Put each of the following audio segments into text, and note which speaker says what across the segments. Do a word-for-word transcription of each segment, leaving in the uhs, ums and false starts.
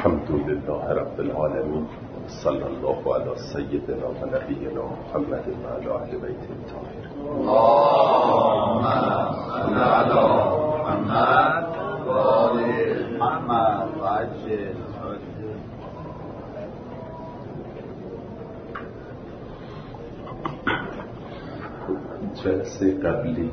Speaker 1: الحمد لله رب العالمين صلی الله علی سیدنا و نبینا محمد و علی اهل بیت الطاهرین.
Speaker 2: اللهم صل علی محمد و آل محمد و عجل.
Speaker 1: جلسه قبلی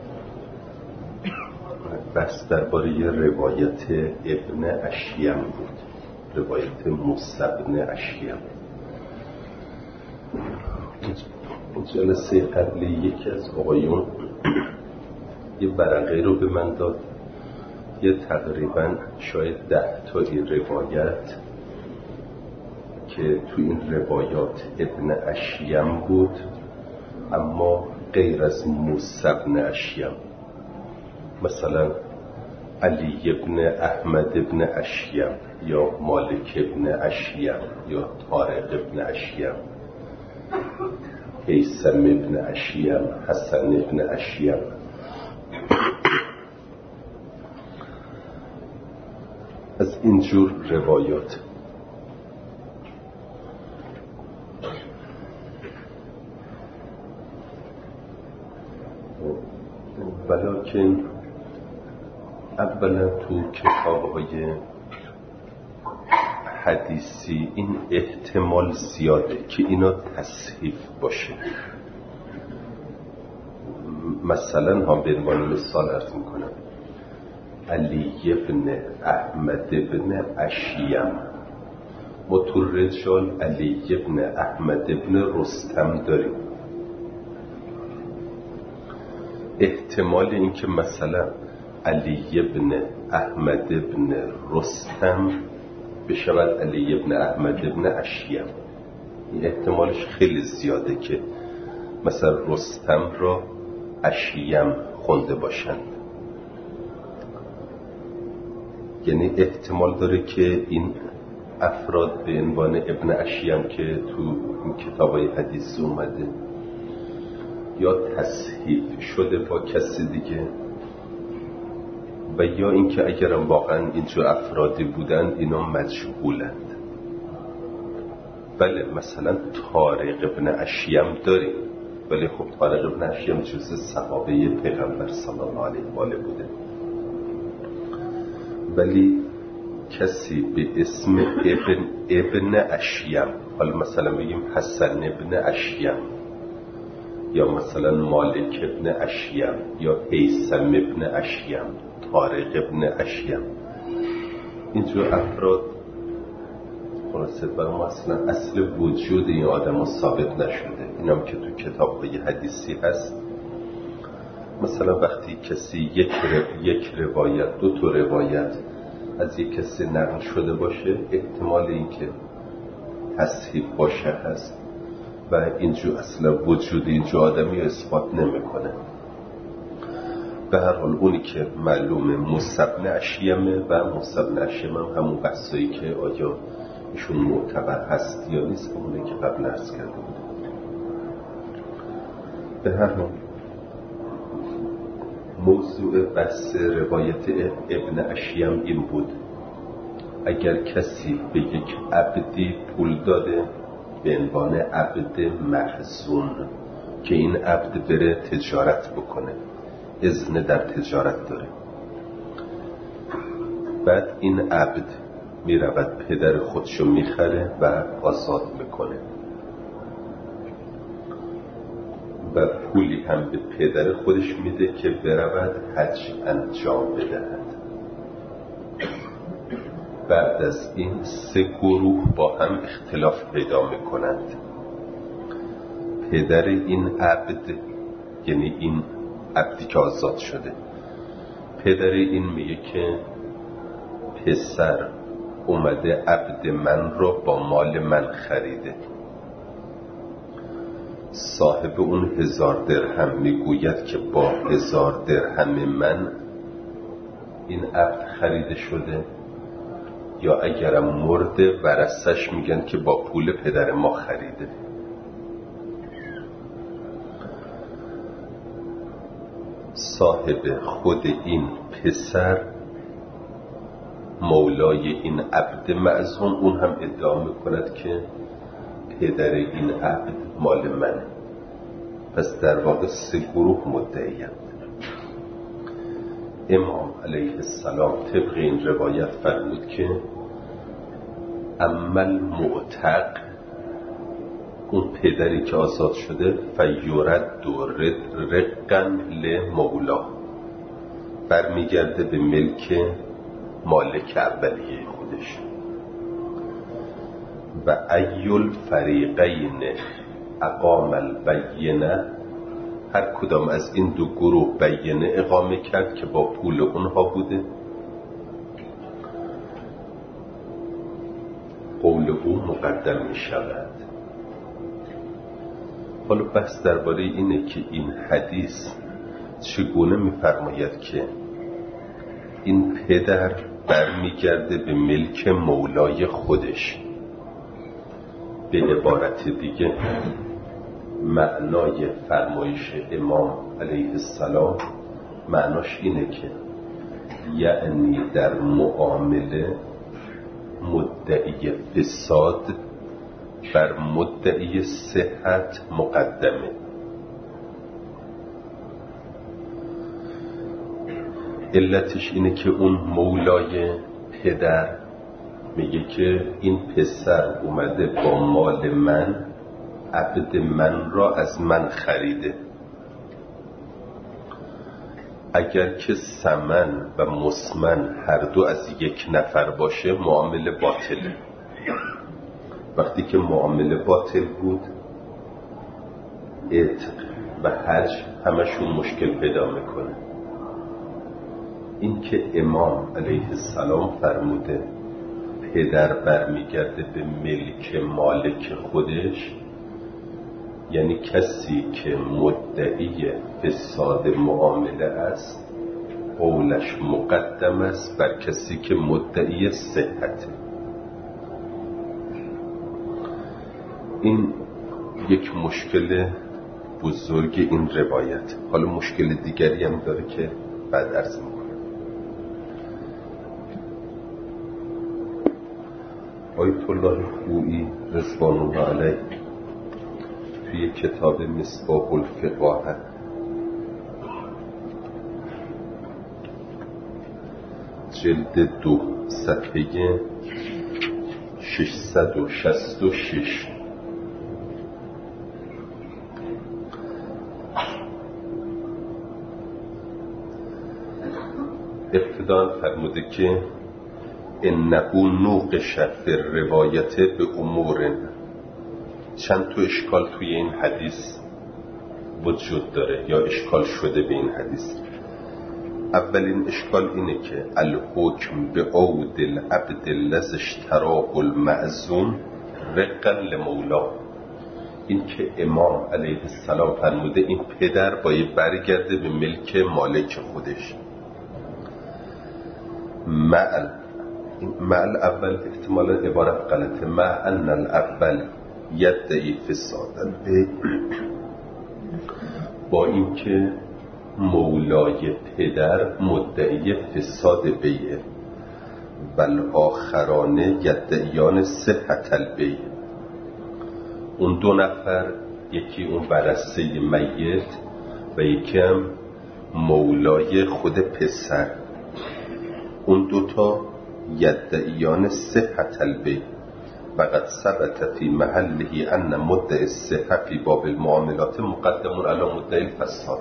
Speaker 1: بحث درباره روایت ابن اشیم بود، روایت موسی بن اشیم. جلسه قبلی یکی از آقایون یه ورقه رو به من داد، یه تقریبا شاید ده تایی روایت که تو این روایات ابن اشیم بود، اما غیر از موسی بن اشیم، مثلا علی ابن احمد ابن اشیم یا مالک ابن اشیم یا طارق ابن اشیم، هیثم ابن اشیم، حسن ابن اشیم. از اینجور روایات ولیکن اولا تو کتاب‌های حدیثی این احتمال زیاده که اینا تصحیف باشه. مثلا هم به عنوان مثال عرض میکنم علی ابن احمد ابن اشیم، ما تو رجال علی ابن احمد ابن رستم داریم. احتمال این که مثلا علی ابن احمد ابن رستم بشود علی ابن احمد ابن اشیم، این احتمالش خیلی زیاده که مثلا رستم را اشیم خونده باشند. یعنی احتمال داره که این افراد به عنوان ابن اشیم که تو کتابای حدیث اومده یا تصحیف شده با کسی دیگه، و یا اینکه اگرم واقعا اینجور افرادی بودن اینا مجهولند. بله مثلا طارق ابن اشیم داریم، ولی خب طارق ابن اشیم جزء صحابه پیغمبر صلی الله علیه و آله بوده، ولی کسی به اسم ابن ابن اشیم، حالا مثلا بگیم حسن ابن اشیم یا مثلا مالک ابن اشیم یا هیثم ابن اشیم، طارق ابن اشیم، اینجور افراد خلاصه بر ما اصلا اصل وجود این آدم ها ثابت نشده. این هم که تو کتاب های حدیثی هست، مثلا وقتی کسی یک, رو... یک روایت دو تا روایت از یک کسی نقل شده باشه، احتمال این که تصحیف باشه هست و اینجور اصلا وجود اینجور آدمی رو اثبات نمیکنه. به هر حال اونی که معلومه موسی بن اشیمه و موسی بن اشیم هم همون بحثایی که آیا ایشون معتبر هست یا نیست، همونه که قبل عرض کرده بود. به هر حال موضوع بحث روایت ابن اشیم این بود اگر کسی به یک عبدی پول داده به عنوان عبد محزون که این عبد بره تجارت بکنه، اذن در تجارت داره، بعد این عبد می رود پدر خودشو می خره و آزاد میکنه و پولی هم به پدر خودش میده که برود حج انجام بدهد. بعد از این سه گروه با هم اختلاف پیدا میکنند. پدر این عبد، یعنی این عبدی که آزاد شده، پدر این میگه که پسر اومده عبد من رو با مال من خریده. صاحب اون هزار درهم میگوید که با هزار درهم من این عبد خریده شده، یا اگرم مرده ورثش میگن که با پول پدر ما خریده. صاحب خود این پسر مولای این عبد معزوم، اون هم ادعا میکند که پدر این عبد مال منه. پس در واقع سه گروه مدعی‌اند. امام علیه السلام طبق این روایت فرمود که اما المعتق، اون پدری که آزاد شده، فیورد و رقن لمولا، برمیگرده به ملک مالک اولیه خودش. و ایل فریقین اقام البینه، هر کدام از این دو گروه بینه اقامه کرد که با پول اونها بوده، قول او مقدم می شود. حالا بحث درباره اینه که این حدیث چگونه می فرماید که این پدر برمیگرده به ملک مولای خودش. به عبارت دیگه معنای فرمایش امام علیه السلام معناش اینه که یعنی در معامله مدعی فساد بر مدعی صحت مقدمه. علتش اینه که اون مولای پدر میگه که این پسر اومده با مال من عبد من را از من خریده. اگر که ثمن و مسمن هر دو از یک نفر باشه معامله باطله. وقتی که معامله باطل بود، عتق و حج همشون مشکل پیدا میکنه. این که امام علیه السلام فرموده پدر برمیگرده به ملک مالک خودش، یعنی کسی که مدعی فساد معامله است قولش مقدم است بر کسی که مدعی صحته. این یک مشکل بزرگ این روایت. حالا مشکل دیگری هم داره که بعد عرض میکنم. آیت الله خویی رضوان الله علیه توی کتاب مصباح الفقاهه جلد دو صفحه ششصد و شصت و شش ابتداً فرموده که انه نوقش فی الروایت به امور. چند تا اشکال توی این حدیث وجود داره یا اشکال شده به این حدیث. اولین اشکال اینه که الحکم به عود العبد الذی اشتراه المعزوم رقا لمولا، این که امام علیه السلام فرموده این پدر باید برگرده به ملک مالک خودش. معل معل اول احتمالا عبارت غلطه. مع ان الاول یدعی فساد به، با اینکه مولای پدر مدعی فساد بیه، بل آخران یدعیان صحت البیع. اون دو نفر، یکی اون برسته میت و یکی هم مولای خود پسر، اون دوتا یدعیان صحت البیع. و قد ثبت فی محله ان مدعی الصحة فی باب المعاملات مقدم علی مدعی الفساد.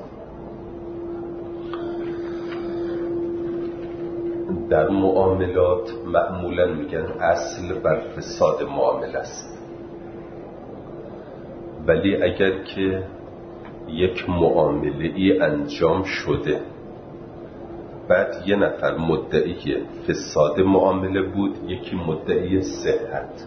Speaker 1: در معاملات معمولا میگن اصل بر فساد معامله است، ولی اگر که یک معامله ای انجام شده بعد یه نفر مدعی فساد معامله بود، یکی مدعی صحت.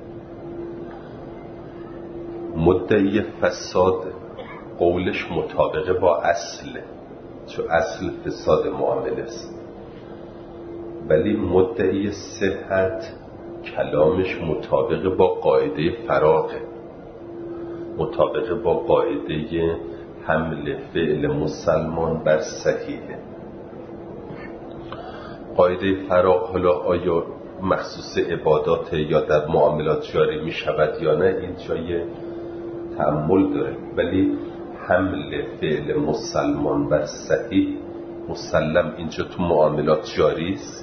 Speaker 1: مدعی فساد قولش مطابقه با اصله، چون اصل فساد معامله است، ولی مدعی صحت کلامش مطابقه با قاعده فراغه، مطابقه با قاعده حمل فعل مسلمان بر صحیحه. قاعده فراغ حالا آیا مخصوص عبادات یا در معاملات جاری می شود یا نه، این جای تأمل داره. ولی حمل فعل مسلمان بر صحیح مسلم اینجا تو معاملات جاری است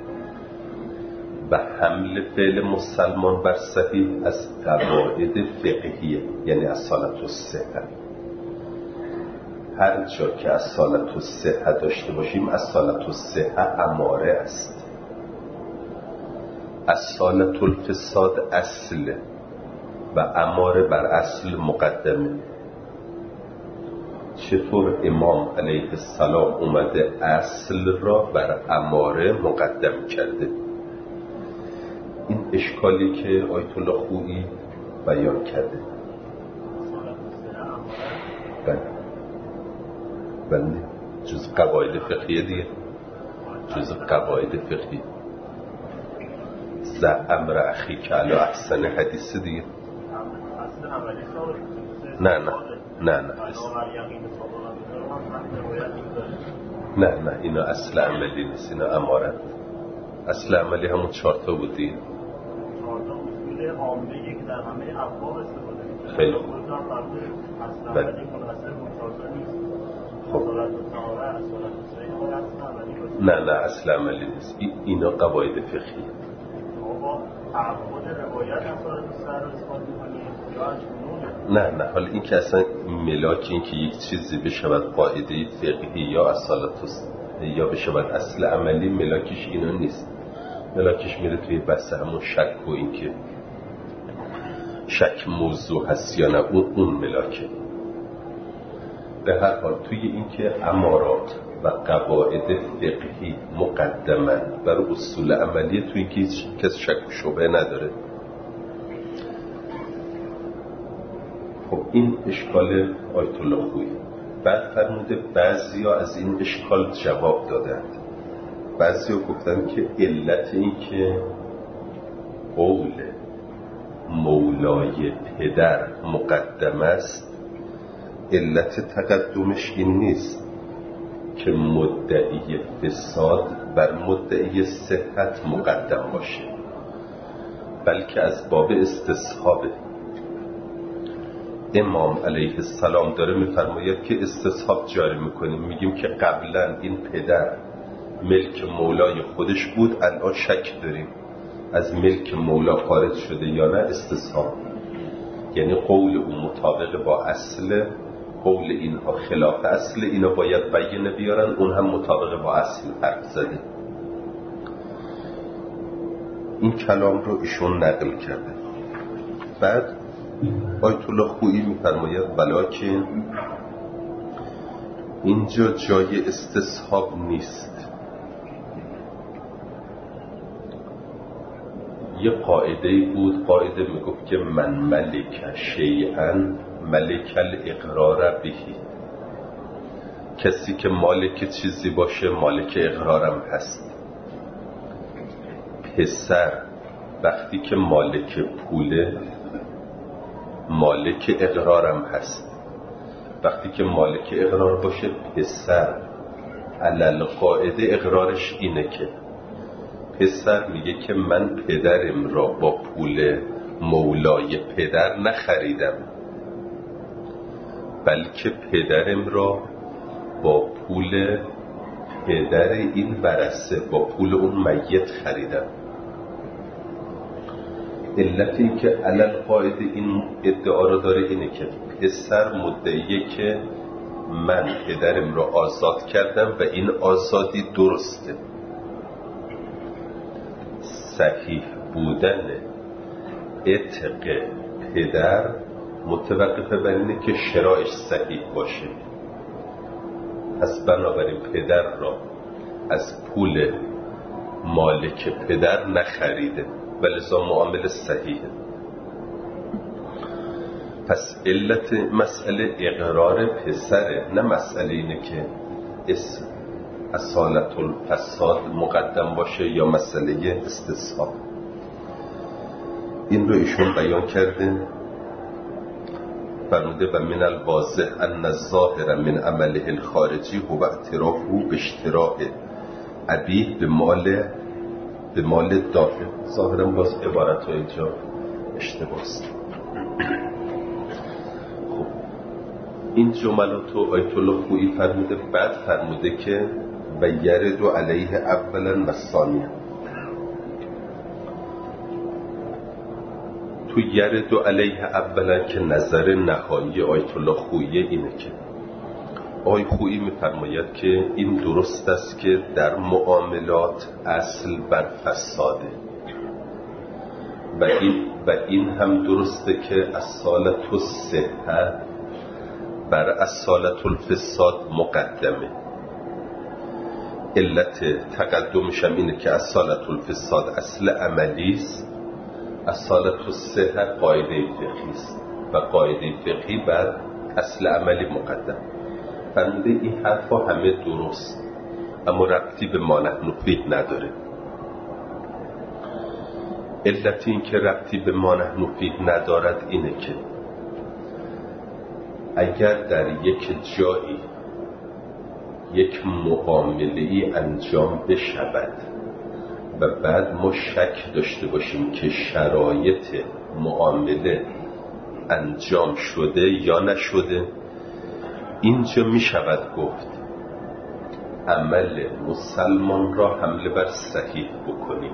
Speaker 1: و حمل فعل مسلمان بر صحیح از قواعد فقهیه، یعنی اصالت الصحه. هر جا که اصالت الصحه داشته باشیم، اصالت الصحه اماره است. اصالت الفساد اصله و اماره بر اصل مقدمه. چطور امام علیه السلام اومده اصل را بر اماره مقدم کرده؟ این اشکالی که آیت الله خویی بیان کرده. بله بله جز قواعد فقهیه دیگه، جز قواعد فقهی. ز امر اخی که علی احسن حدیث دیگه. نه نه نه نه نه نه اینا اصل عملی نیست، اینا امارت. اصل عملی همون چهارتا بودی. خیلی خوب. بله. خب نه نه اصل عملی نیست، اینا قواعد فقهی. نه نه حالا این که اصلا ملاک این که یک چیزی بشود قاعده فقهی یا اصالت یا بشود اصل عملی، ملاکش اینا نیست. ملاکش میره توی بحث همون شک و این که شک موضوع هست یا نه، اون اون ملاکه. به هر حال توی این که امارات و قواعد فقهی مقدمن بر اصول عملی، توی این که هیچ کس شک و شبهه نداره. خب این اشکال آیت الله خویی. بعد فرموده بعضیا از این اشکال جواب دادند. بعضیا گفتن که علت این که قول مولای پدر مقدم است، علت تقدمش این نیست که مدعی فساد بر مدعی صحت مقدم باشه، بلکه از باب استصحابه. امام علیه السلام داره میفرماید که استصحاب جاری میکنیم، میگیم که قبلا این پدر ملک مولای خودش بود، الان شک داریم از ملک مولا خارج شده یا نه، استصحاب. یعنی قول اون مطابق با اصل، قول اینها خلاف اصل، اینا باید بیانه بیارن، اون هم مطابق با اصل حرف زده. این کلام رو ایشون نقل کرده. بعد آیت الله خویی میفرماید ولکن اینجا جای استصحاب نیست. یه قاعده بود، قاعده میگفت که من ملک شیئا ملک الاقرار بهی. کسی که مالک چیزی باشه مالک اقرارم هست. پسر وقتی که مالک پوله مالک اقرارم هست. وقتی که مالک اقرار باشه پسر علل قاعده اقرارش اینه که پسر میگه که من پدرم را با پول مولای پدر نخریدم، بلکه پدرم را با پول پدر این ورثه، با پول اون میت خریدم. علت این که علل قاعده این ادعا را داره اینه که پسر مدعیه که من پدرم را آزاد کردم و این آزادی درسته. صحیح بودن عتق پدر متوقفه بر اینه که شرایش صحیح باشه. پس بنابراین پدر را از پول مالک پدر نخریده و لذا معامله صحیحه. پس علت مسئله اقرار پسره، نه مسئله اینه که اسم اصالت الفساد مقدم باشه یا مسئله استصحاب. این رو ایشون بیان کرده، فرموده و من الواضح ان الظاهر من عمله الخارجی هو اعترافه باشتراء ابیه به مال به مال دافع. ظاهرا باز عبارت ها اینجا اشتباست. خب این جملات رو آیت الله خویی فرموده. بعد فرموده که و یرد علیه اولا و ثانیا. تو یرد علیه اولا که نظر نهایی آیت الله خویی اینه که آی خویی میفرماید که این درست است که در معاملات اصل بر فساده و این, و این هم درسته که اصالت الصحه بر اصالت الفساد مقدمه. علت تقدمش هم اینه که اصالت الفساد اصل عملی است، اصالت الصحه قاعده فقهی است و قاعده فقهی بر اصل عملی مقدم. فرموده این حرفا همه درست اما ربطی به ما نحن فیه نداره. علت این که ربطی به ما نحن فیه ندارد اینه که اگر در یک جایی یک معامله‌ای انجام بشود و بعد ما شک داشته باشیم که شرایط معامله انجام شده یا نشده، اینجا می شود گفت عمل مسلمان را حمله بر صحیح بکنیم.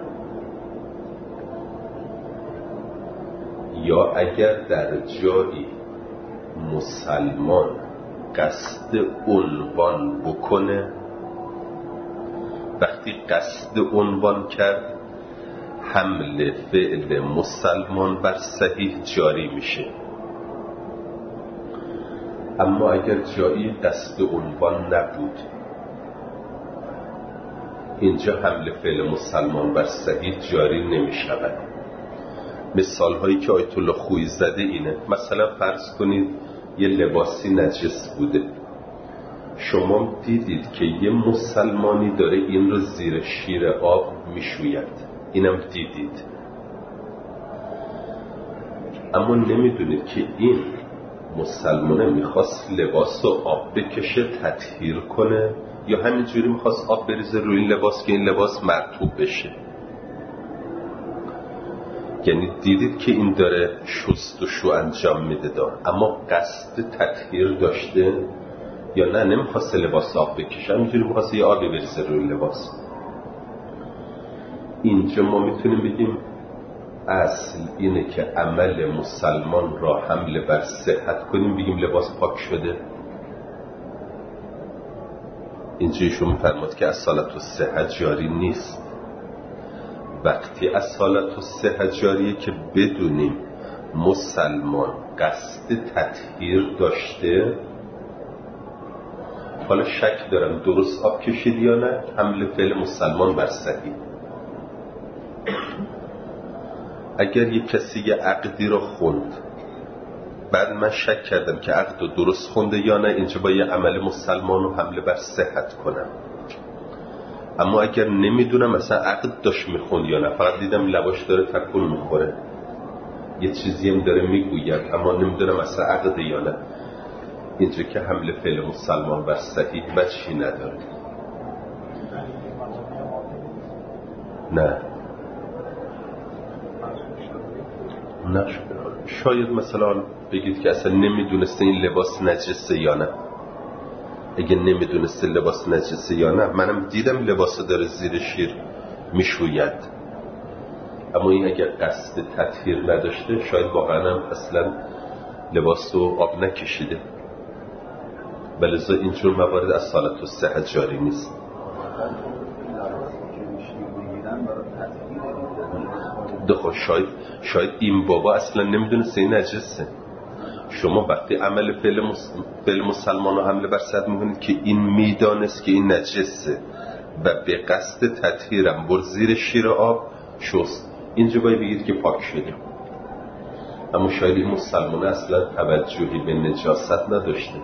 Speaker 1: یا اگر در جایی مسلمان قصد عنوان بکنه، وقتی قصد عنوان کرد حمل فعل مسلمان بر صحیح جاری میشه. اما اگر جایی قصد عنوان نبود، اینجا حمل فعل مسلمان بر صحیح جاری نمیشود. مثال هایی که آیت الله خویی زده اینه. مثلا فرض کنید یه لباسی نجس بوده، شما دیدید که یه مسلمانی داره این رو زیر شیر آب میشوید، اینم دیدید، اما نمیدونید که این مسلمانه میخواست لباس رو آب بکشه تطهیر کنه یا همینجوری میخواست آب بریزه روی این لباس که این لباس مرطوب بشه. یعنی دیدید که این داره شست و شو انجام میده دار، اما قصد تطهیر داشته یا نه نمیخواست لباس آب بکشه، همینجوری میخواست یه آبی بریزه روی لباس. اینجا ما میتونیم بگیم اصل اینه که عمل مسلمان را حمله بر صحت کنیم، بگیم لباس پاک شده. اینجا ایشون میفرماد که اصالت الصحه جاری نیست. وقتی اصالت الصحه جاریه که بدونیم مسلمان قصد تطهیر داشته، حالا شک دارم درست آب کشید یا نه، حمل فعل مسلمان بر صحیح. اگر یک کسی یه عقدی رو خوند، بعد من شک کردم که عقد رو درست خونده یا نه، اینجا با یه عمل مسلمان رو حمله بر صحت کنم. اما اگر نمیدونم مثلا عقد داشت میخوند یا نه، فقط دیدم لباش داره تکون میخوره، یه چیزی هم داره میگوید اما نمیدونم مثلا عقد یا نه، اینجا که حمله فعل مسلمان بر صحیح وجهی نداره. نه نه شاید مثلا بگید که اصلا نمیدونسته این لباس نجسه یا نه. اگه نمیدونسته لباس نجسه یا نه، منم دیدم لباس داره زیر شیر میشوید، اما این اگر قصد تطهیر نداشته، شاید واقعا هم اصلا لباس رو آب نکشیده، بلذا اینجور موارد اصالت الصحه جاری نیست. دخل شاید شاید این بابا اصلا نمیدونسته این نجسه. شما وقتی عمل فعل مس... فعل مسلمان رو حمله بر صحت میکنید که این میدانست که این نجسه و به قصد تطهیرم بر زیر شیر آب شست، اینجا باید بگید که پاک شده. اما شاید این مسلمان اصلا توجهی به نجاست نداشته.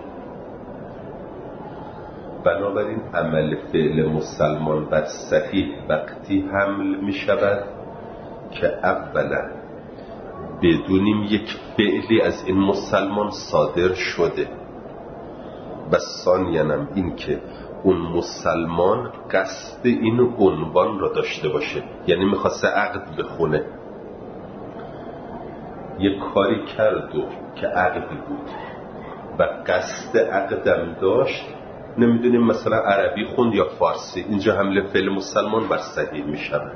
Speaker 1: بنابراین عمل فعل مسلمان بر صحیح وقتی حمل میشود که اولا بدونیم یک فعلی از این مسلمان صادر شده و ثانیاً هم این که اون مسلمان قصد این عنوان را داشته باشه، یعنی میخواسته عقد بخونه، یه کاری کرد و که عقدی بود و قصد عقدم داشت، نمیدونیم مثلا عربی خوند یا فارسی، اینجا حمله فعل مسلمان بر صحیح میشود.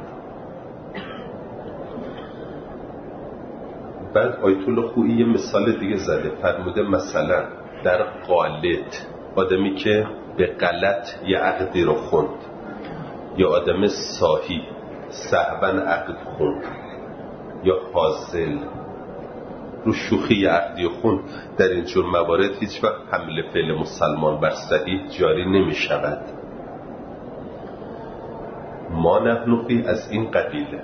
Speaker 1: بعد آیت الله خویی یه مثال دیگه زده، فرموده مثلا در قالت، آدمی که به غلط یه عقدی رو خوند، یا آدم صاحی سهواً عقد خوند، یا حاصل رو شوخی عقدی خوند، در اینجور موارد هیچ وقت حمل فعل مسلمان بر صحیح جاری نمی شود. ما نحن فی از این قبیله،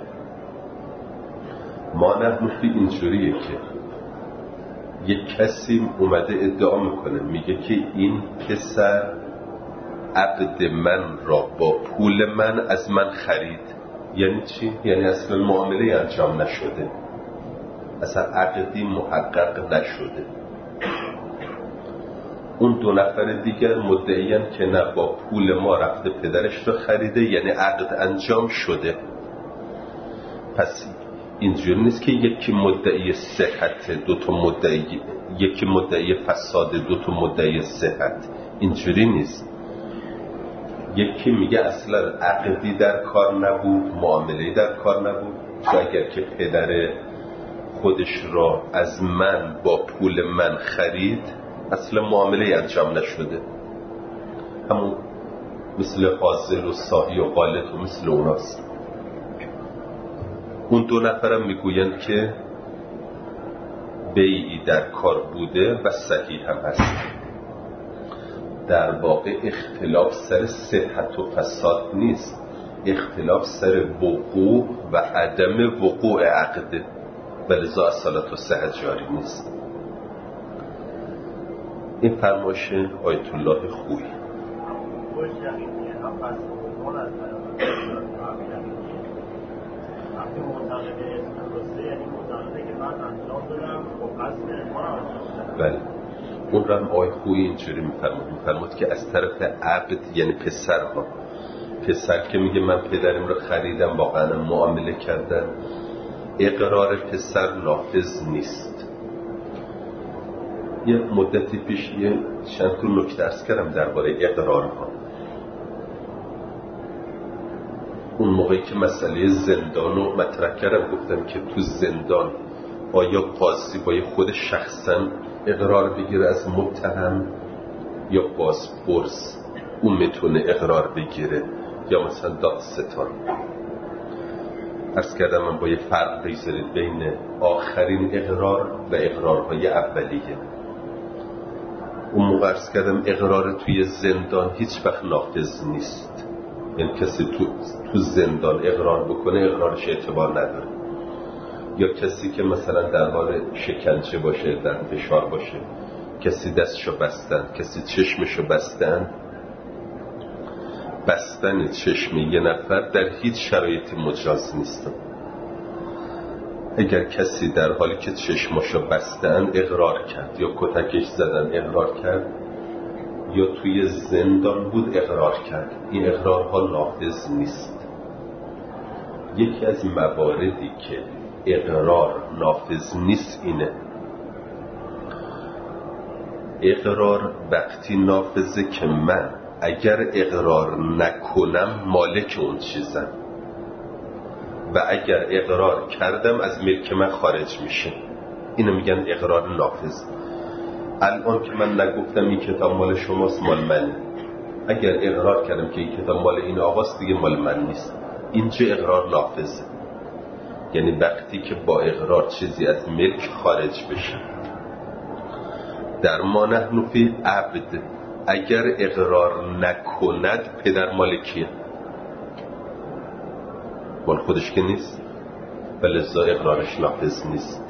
Speaker 1: ما نحن فی اینجوریه که یک کسی اومده ادعا میکنه، میگه که این پسر عقد من را با پول من از من خرید. یعنی چی؟ یعنی اصلا معامله انجام نشده، اصلا عقدی محقق نشده. اون دو نفر دیگر مدعیان که نه، با پول ما رفته پدرش رو خریده، یعنی عقد انجام شده. پس اینجوری نیست که یکی مدعی صحت دو تا مدعی، یکی مدعی فساد دو تا مدعی صحت، اینجوری نیست. یکی میگه اصلا عقدی در کار نبود، معامله در کار نبود، چون اگر که پدر خودش را از من با پول من خرید، اصلا معامله انجام نشده. همون مثل حاضر و صاحی و قالت و مثل اوناست. اون دو نفرم میگویند که بیعی در کار بوده و صحیح هم هست. در واقع اختلاف سر صحت و فساد نیست، اختلاف سر وقوع و عدم وقوع عقده، ولذا اصالت و صحت جاری نیست. این فرمایش آیت الله خویی. بله، اون رو هم آیت خویی اینجوری میفرمود، میفرمود که از طرف عبد، یعنی پسرها، پسر که میگه من پدرم رو خریدم، واقعا معامله کردن، اقرار پسر نافذ نیست. یه مدتی پیش یه چند تا نکته عرض کردم درباره اقرارها. اون موقعی که مسئله زندان رو مطرح کردم، گفتم که تو زندان آیا قاضی باید خود شخصا اقرار بگیره از متهم، یا بازپرس اون میتونه اقرار بگیره، یا مثلا دادستان. عرض کردم من با یه فرق بگذارید بین آخرین اقرار و اقرارهای اولیه. اون موقع عرض کردم اقرار توی زندان هیچ وقت نافذ نیست، یعنی کسی تو, تو زندان اقرار بکنه اقرارش اعتبار نداره. یا کسی که مثلا در حال شکنجه باشه، در فشار باشه، کسی دستشو بستن، کسی چشمشو بستن، بستن چشم یه نفر در هیچ شرایطی مجاز نیست. اگر کسی در حالی که چشماشو بستن اقرار کرد، یا کتکش زدن اقرار کرد، یا توی زندان بود اقرار کرد، این اقرارها نافذ نیست. یکی از مواردی که اقرار نافذ نیست اینه، اقرار وقتی نافذه که من اگر اقرار نکنم مالک اون چیزم، و اگر اقرار کردم از ملک من خارج میشه. اینو میگن اقرار نافذ. الان که من نگفتم این کتاب مال شماست، مال منه، اگر اقرار کردم که این کتاب مال این آقاست، دیگه مال من نیست. اینجا اقرار نافذه، یعنی وقتی که با اقرار چیزی از ملک خارج بشه. در ما نحن فی عبد، اگر اقرار نکند پدر مالکیه، مال خودش که نیست، ولذا اقرارش نافذ نیست.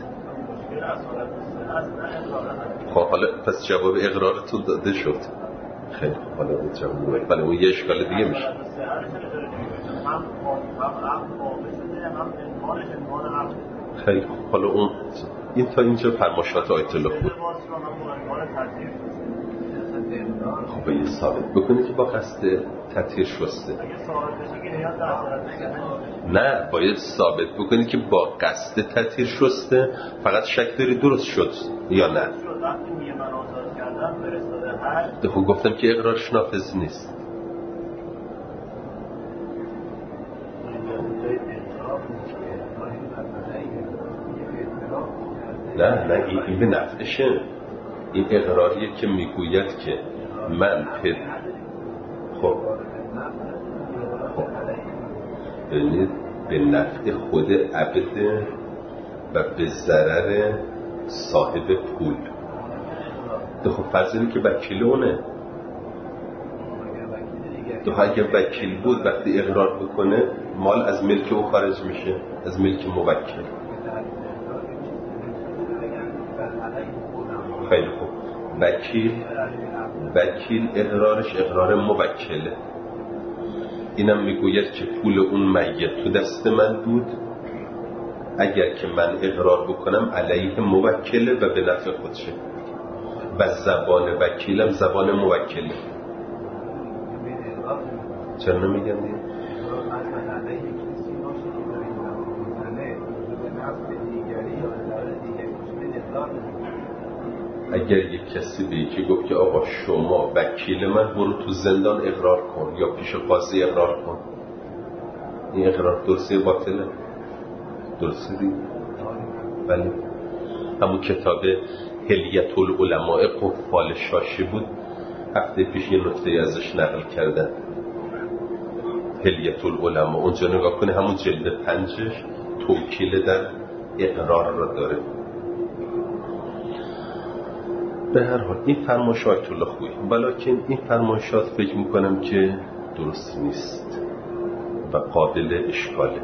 Speaker 1: خب حالا پس جواب اقرارتون داده شد. خیلی حالا اون جواب، ولی اون یه اشکال دیگه میشه. خیلی حالا اون این تا اینجا فرمایشات آیت الله بود. خب باید ثابت بکنه که با قصد تطهیر شسته. نه، باید ثابت بکنی که با قصد تطهیر شسته. فقط شک داری درست شد یا نه؟ خب گفتم که اقرارش نافذ نیست. نه نه این, این به نفعشه. این اقراریه که میگوید که من پد خب خب ببینید به نفع خود عبد و به ضرر صاحب پول. خب فرض اینه که وکیل اونه. تو اگه وکیل بود وقتی اقرار بکنه مال از ملک او خارج میشه، از ملک موکل. خیلی خوب. وکیل وکیل اقرارش اقرار موکله. اینم میگوید که پول اون میت تو دست من بود، اگر که من اقرار بکنم علیه موکله و به نفع خودشه و زبان وکیلم زبان موکله. چرا نمیگم دید؟ اگر یک کسی به یکی گفت که آقا شما وکیل من، برو تو زندان اقرار کن یا پیش قاضی اقرار کن، این اقرار درسته باطله؟ درسته دید؟ بله. همون کتاب حلیت العلماء قفال شاشی بود، هفته پیش یه نکته ازش نقل کردن. حلیت العلماء اونجا نگاه کنه، همون جلد پنجش توکیل در اقرار را داره. به هر حال این فرمایش آیت الله خویی، ولیکن این فرمایشات فکر میکنم که درست نیست و قابل اشکاله.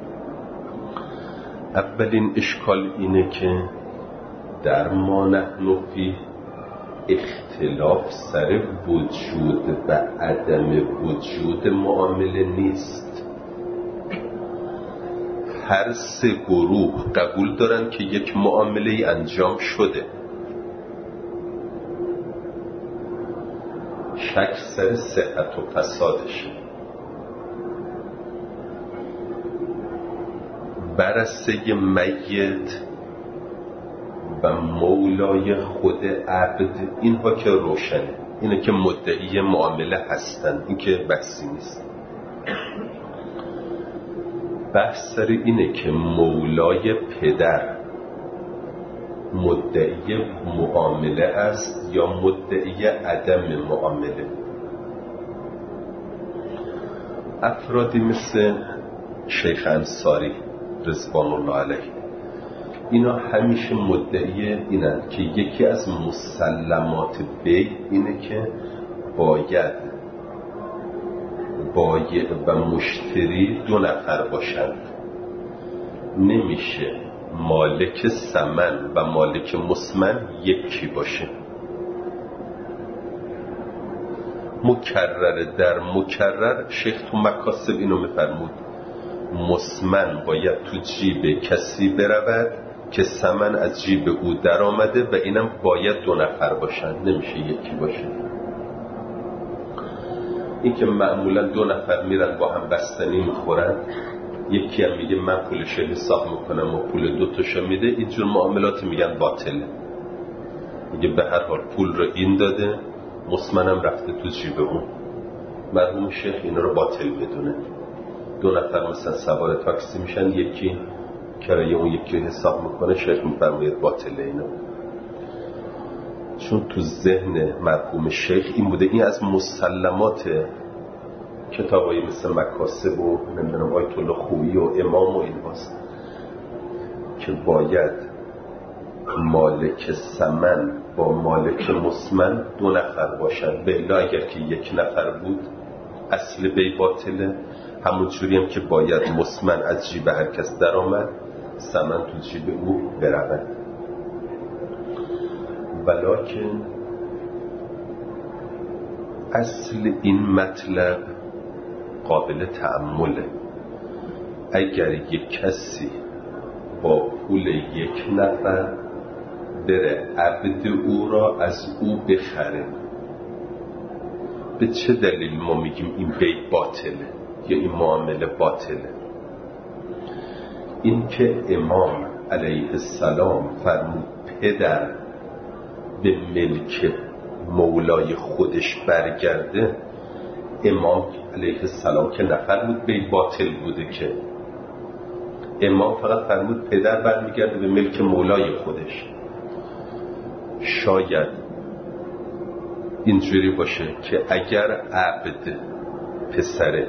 Speaker 1: اولین اشکال اینه که در ما نحن فی اختلاف سر وجود و عدم وجود معامله نیست. هر سه گروه قبول دارن که یک معامله انجام شده. شک سر صحت و فسادش. برسه میت و مولای خود عبد، اینها که روشنه، اینه که مدعی معامله هستن، این که بحثی نیست. بحث سر اینه که مولای پدر مدعی معامله است یا مدعی عدم معامله. افرادی مثل شیخ انصاری رضوان الله علیه، اینا همیشه مدعی اینن که یکی از مسلمات بی اینه که باید بایع و مشتری دو نفر باشند. نمیشه مالک ثمن و مالک مسمن یکی باشه. مکرر در مکرر شیخ تو مکاسب اینو میفرمود، مسمن باید تو جیب کسی برود که ثمن از جیب او در آمده و اینم باید دو نفر باشن، نمیشه یکی باشه. این که معمولا دو نفر میرن با هم بستنی میخورن، یکی هم میگه من پولش حساب میکنم و پول دوتاشو میده، اینجور معاملات میگن باطله. میگه به هر حال پول رو این داده، مسمنم رفته تو جیب اون. مرحوم شیخ اینا رو باطل بدونه. دو نفر مثلا سوار تاکسی میشن، یکی کرایه اون یکی حساب میکنه، شیخ میفرماید باطله اینا. چون تو ذهن مرحوم شیخ این بوده، این از مسلمات کتابایی مثل مکاسب و نمیدونم آیت الله خویی و امام و این هاست که باید مالک ثمن با مالک مسمن دو نفر باشن، به الا اگر که یک نفر بود اصل بی باطله. همون جوری هم که باید مسمن از جیب هر کس در آمد، ثمن تو جیب او برود. ولیکن اصل این مطلب قابل تأمله. اگر یک کسی با پول یک نفر بره عبد او را از او بخره به چه دلیل ما میگیم این بی باطله یا این معامله باطله؟ این که امام علیه السلام فرمود پدر به ملک مولای خودش برگرده، امام علیه السلام که نفرمود بی باطل بوده، که امام فقط فرمود پدر برمیگرده به ملک مولای خودش. شاید اینجوری باشه که اگر عبد پسر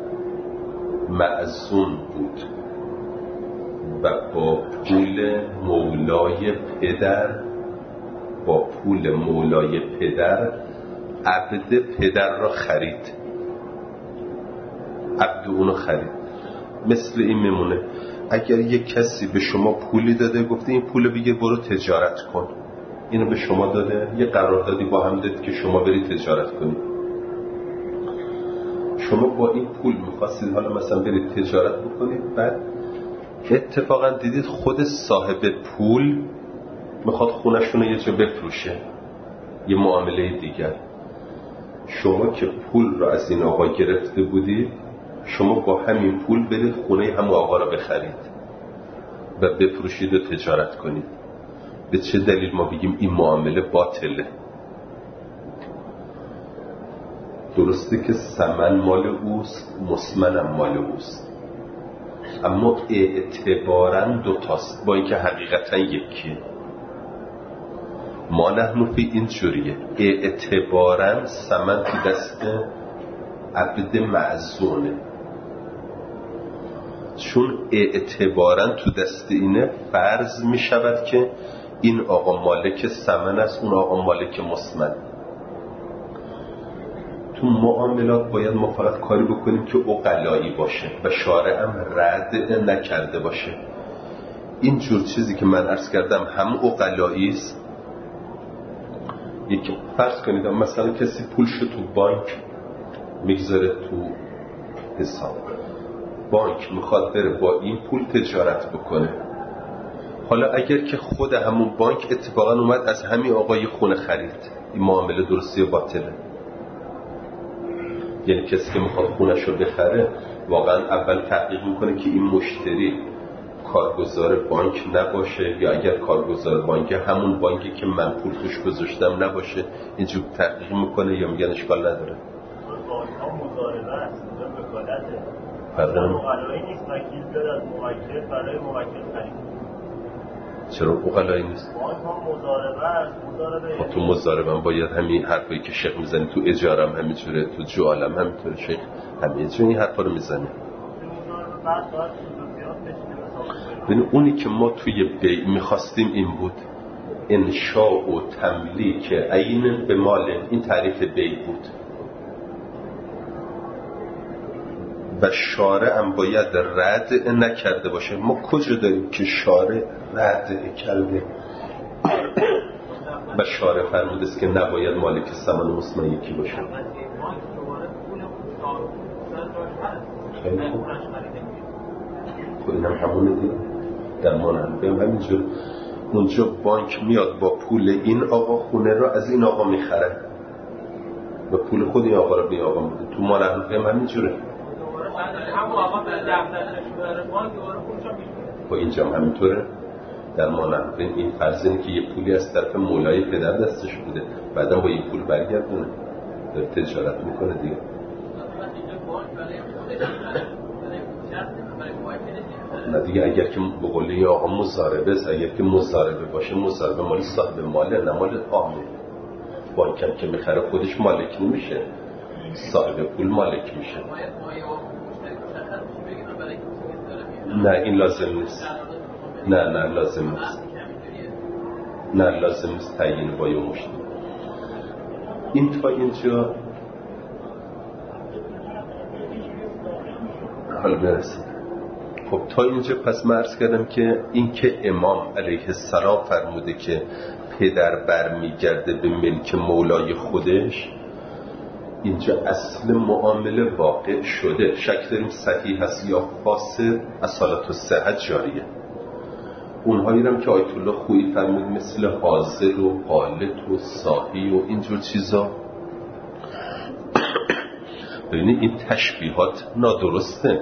Speaker 1: معزون بود و با پول مولای پدر با پول مولای پدر عبد پدر را خرید، عبد اونو خرید، مثل این میمونه اگر یک کسی به شما پولی داده گفته این پول بگیر برو تجارت کن، اینو به شما داده، یه قراردادی با هم داد که شما برید تجارت کنید، شما با این پول میخواستید حالا مثلا برید تجارت بکنید، بعد اتفاقا دیدید خود صاحب پول میخواد خونشون رو یه جا بفروشه، یه معامله دیگر، شما که پول رو از این آقا گرفته بودید شما با همین پول برید خونه همون آقا رو بخرید و بفروشید و تجارت کنید. به چه دلیل ما بگیم این معامله باطله؟ درسته که ثمن مال اوست، مسمنم مال اوست، اما اعتباراً دو تاست با اینکه حقیقتاً یکیه. ما نحن فی این جوریه، اعتباراً ثمن تو دست عبد معزونه، چون اعتباراً تو دست اینه فرض می شود که این آقا مالک ثمن است، اون آقا مالک مسمن. تو معاملات باید ما فقط کاری بکنیم که عقلایی باشه و شارع هم رد نکرده باشه. این جور چیزی که من عرض کردم هم عقلایی است. یک فرض کنید مثلا کسی پولشو تو بانک میگذاره تو حساب، بانک میخواد بره با این پول تجارت بکنه. حالا اگر که خود همون بانک اتفاقا اومد از همین آقای خونه خرید، این معامله درستی و باطله؟ یعنی کسی که میخواد خونش رو بخره واقعا اول تحقیق میکنه که این مشتری کارگزار بانک نباشه، یا اگر کارگزار بانک همون بانکی که من پول توش گذاشتم نباشه، اینجور تحقیق میکنه یا میگن اشکال نداره؟
Speaker 3: بانک ها مضاربه است، اونجا وکالته،
Speaker 1: فرقی
Speaker 3: مقالایی نیست وکیل بیاد از موکل برای موکل خرید.
Speaker 1: چرا مقالایی نیست؟
Speaker 3: بانک ها مضاربه است، مضاربه
Speaker 1: تو مضاربه هم باید همین حرفایی که شیخ میزنی تو اجارم همینجوره، تو جوالم همینطوره، شیخ همینجوره این حرفا رو میزنه. ببین اونی که ما توی بیع میخواستیم این بود، انشاء و تملیک عین به مال، این تعریف بیع بود و شارع هم باید رد نکرده باشه. ما کجا داریم که شارع رد کرده و شارع فرموده است که نباید مالک ثمن مسمن یکی باشه؟ خیلی خوب، خب اینم همونه دیگه. در منحنفه هم همینجور، اونجا بانک میاد با پول این آقا خونه رو از این آقا میخره و پول خود این آقا رو به آقا میده. تو منحنفه هم همینجوره. با اینجا هم همینطوره. در منحنفه این فرض اینه که یه پولی از طرف مولای پدر دستش بوده، بعدم با این پول برگردونه داره تجارت میکنه دیگه. نه دیگه، اگر که به قول یه آقا مضاربه است، اگر که مضاربه باشه، مضاربه مال صاحب ماله نه مال عامه. بانکم که میخره خودش مالک نمیشه، صاحب پول مالک میشه. نه این لازم نیست، نه نه لازم نیست، نه لازم نیست تعیین با یه مشتری. این تا اینجا حالا برسیم. خب تا اینجا پس من عرض کردم که این که امام علیه السلام فرموده که پدر برمیگرده به ملک مولای خودش، اینجا اصل معامله واقع شده. شک داریم صحیح هست یا فاسد، اصالت و صحت جاریه. اونهایی هم که آیت الله خویی فرمود مثل حاضر و قالت و صاحی و اینجور چیزا ببینید این تشبیهات نادرسته.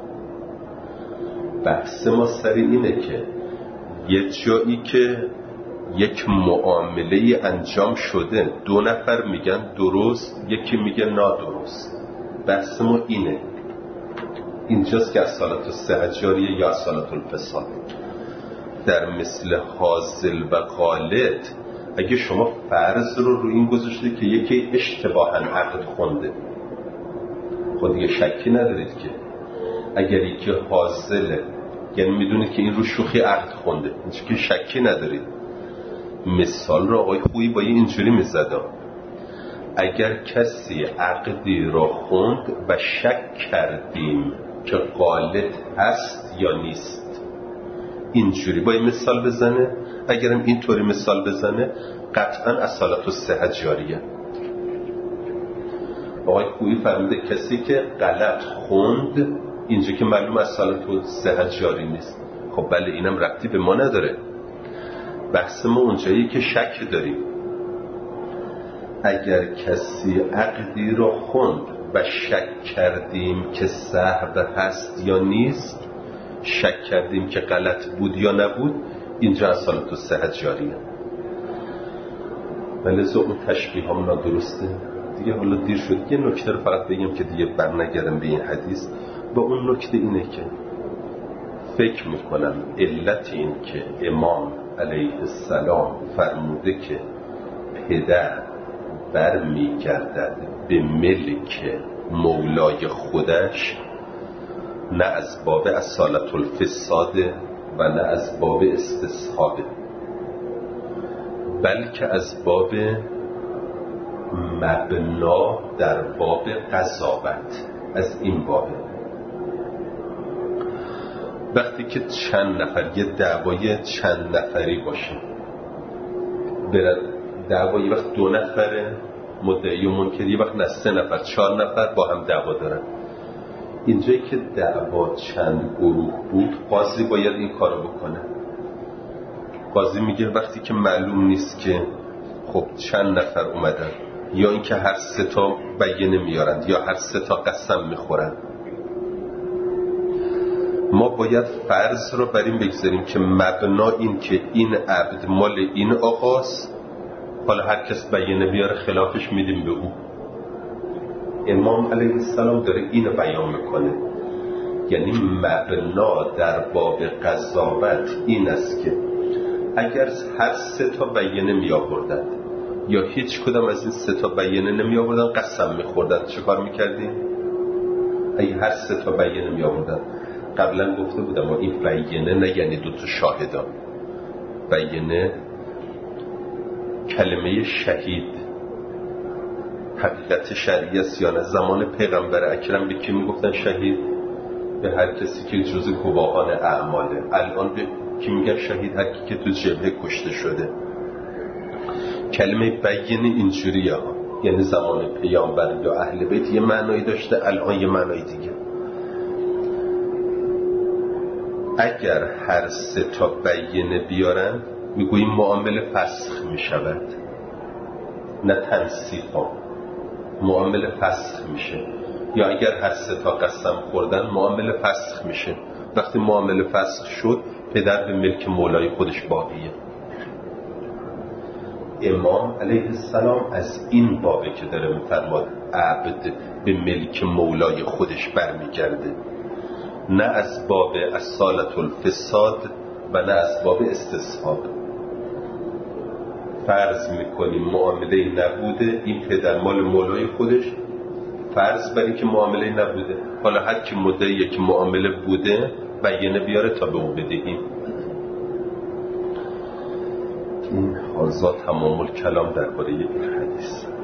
Speaker 1: بحث ما سر اینه که یه جایی که یک معامله انجام شده دو نفر میگن درست، یکی میگه نادرست. بحث ما اینه، اینجاست که اصالت الصحة جاریه یا اصالت الفساد. در مثل حاصل و غالط اگه شما فرض رو رو این گذاشته که یکی اشتباهاً عقد خونده، خود دیگه شکی ندارید که اگر یکی حاصله یعنی میدونید که این رو شوخی عقد خونده، اینجا که شکی ندارید. مثال رو آقای خویی با اینجوری میزدم: اگر کسی عقدی را خوند و شک کردیم که غالط هست یا نیست، اینجوری با این مثال بزنه. اگرم اینطوری مثال بزنه قطعا اصالت الصحة جاریه. آقای خویی فرموده کسی که غلط خوند، اینجا که معلوم اصالت الصحة جاری نیست. خب بله، اینم ربطی به ما نداره. بحث ما اونجایی که شک داریم. اگر کسی عقدی را خوند و شک کردیم که سهو هست یا نیست، شک کردیم که غلط بود یا نبود، اینجا اصالت الصحة جاریه. ولذا اون تشبیه هم نادرسته دیگه. حالا دیر شد، یه نکته رو فقط بگم که دیگه برنگردم به این حدیث. با اون نکته اینه که فکر میکنم علت این که امام علیه السلام فرموده که پدر بر میگردد به ملک مولای خودش، نه از باب اصالت الفساد و نه از باب استصحابه، بلکه از باب مبنا در باب قضاوت. از این بابه وقتی که چند نفر، یه دعوای چند نفری باشه، برد دعوای یه وقت دو نفره مدعی و منکر، یه وقت نه سه نفر چهار نفر با هم دعوا دارن. اینجایی که دعوا چند گروه بود، قاضی باید این کارو بکنه. قاضی میگه وقتی که معلوم نیست که خب چند نفر اومدن، یا اینکه هر سه تا بیانه میارند یا هر سه تا قسم میخورن، ما باید فرض رو بر این بگذاریم که مبنا این که این عبد مال این آقاست، حالا هر کس بیانه بیاره خلافش میدیم به او. امام علیه السلام داره اینو بیان میکنه، یعنی مبنا در باب قضاوت این است که اگر هر سه تا بیانه می آوردند یا هیچ کدام از این سه تا بیانه نمی آوردن، قسم می خوردن، چه کار می کردیم؟ اگه هر سه تا بیانه می آوردن، قبلا گفته بودم ما این بیانه نه یعنی دو تا شاهدان، بیانه کلمه شهید حقیقت شرعی است یا نه. زمان پیغمبر اکرم به کی می گفتن شهید؟ به هر کسی که جز گواهان اعماله. الان به کی میگن شهید؟ هر کی که تو جبهه کشته شده. کلمه بیانه اینجوریه ها، یعنی زمان پیامبر یا اهل بیت یه معنایی داشته، الان یه معنایی دیگه. اگر هر سه تا بیانه بیارن میگوییم معامله فسخ میشود، نه تنسیخ ها، معامله فسخ میشه. یا اگر هر سه تا قسم خوردن معامله فسخ میشه. وقتی معامله فسخ شد پدر به ملک مولای خودش باقیه. امام علیه السلام از این بابه که داره میفرماد عبد به ملک مولای خودش برمیگرده، نه از باب اصالت الفساد و نه از باب استصحاب. فرض میکنیم معامله نبوده، این پدر مال مولای خودش، فرض بر این که معامله نبوده، حالا هر کی مدعیه که معامله بوده بیانه بیاره تا به اون بدهیم. این حاضر تمام الکلام درباره این حدیث.